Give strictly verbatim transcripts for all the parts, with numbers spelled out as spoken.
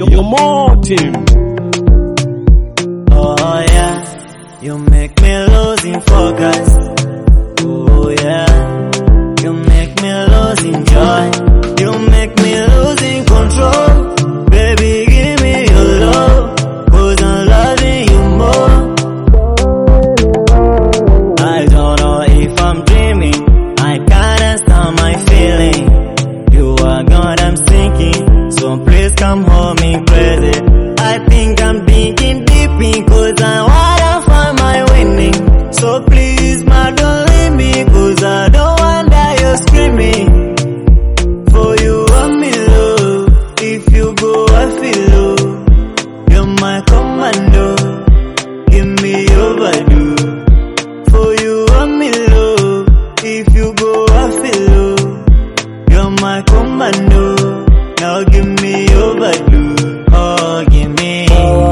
Yo Martin. Oh yeah, you make me losing focus. Oh yeah, you make me losing joy. You make me losing control. Baby, give me your love, cause I'm loving you more. I don't know if I'm dreaming, I can't understand my feeling. You are gone, I'm sinking, so please come hold me crazy. I think I'm thinking deep because I wanna find my winning. So please, ma, don't leave me, cause I don't want that you're screaming. For you, I'm in love. If you go, I feel low. You're my commando. Give me your value. For you, I'm in love. If you go, I feel low. You're my commando. Now give me your value. Oh, give me.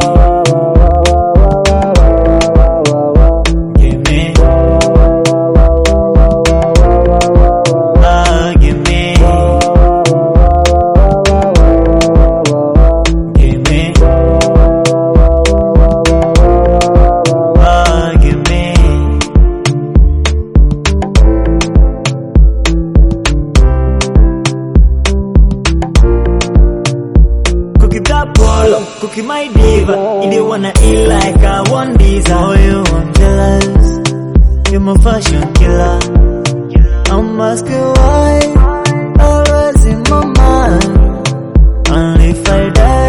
Give me. Oh, give me. Give me. Oh, give me. Cookie that ball, cookie my diva. You don't wanna eat like I want this. Oh, you want jealous? You're my fashion killer. I'm asking why, always in my mind. And if I die,